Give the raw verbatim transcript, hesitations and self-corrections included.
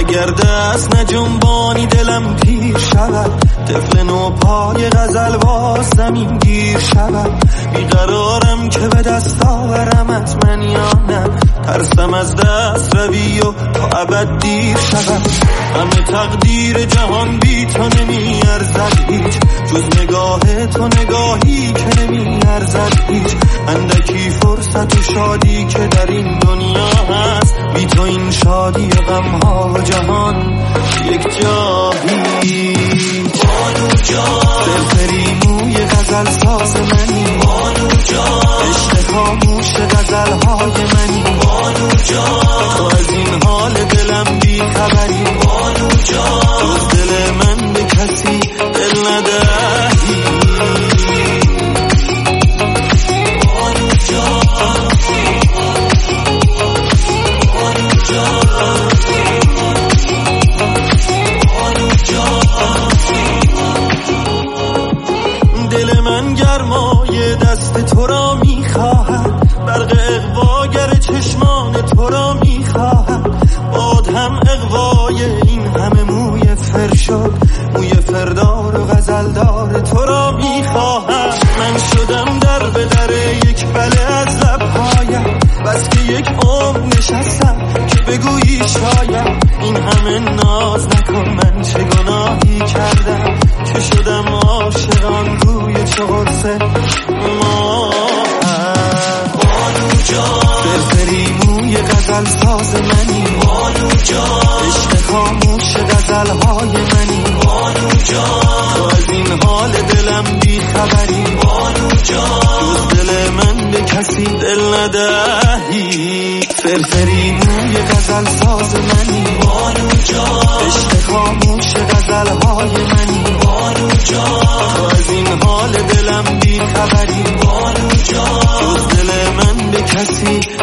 اگر دست نجنبانی دلم پیر شود، طفل نو پای غزل باز زمین گیر شود. بیقرارم که به دست آورمت من یا نه، ترسم از دست روی و تا ابد دیر شود. همه تقدیر جهان بی تو نمی ارزد هیچ، جز نگاه تو نگاهی که نمی ارزد هیچ. اندکی فرصت و شادی که در این دنیا هست، بی تو این شادی و غم ها و جهان یک جایی. بانو جان فرفری موی غزل ساز منی، بانو جان عشق خاموش غزل های منی، بانو جان تو از این حال دلم بی خبری، بانو جان جز دل من به کسی دل ندهی. بانو جان بانو جان بانو جان. دل من گرمای دست تو را میخواهد، برق اغواگر چشمان تو را میخواهد. باد هم اغوای این همه موی فر شد، موی فردار و غزلدار تو را میخواهد. من شدم در به در یک بله از لبهایم، بس که یک عمر نشستم که بگویی شاید. این همه ناز نکن، من چه گناهی کردم که شدم عاشقان روی چه قرصه ما. بانو جان فرفری موی غزل ساز منی، بانو جان عشق خاموش غزل های منی، بانو جان تو از این حال دلم بی خبری، بانو جان جز دل من به کسی دل ندهی. فرفری موی غزل ساز منی، بانو جان عشق خاموش غزل های منی، بانو جان تو از این حال دلم بی خبری، بانو جان جز دل من به کسی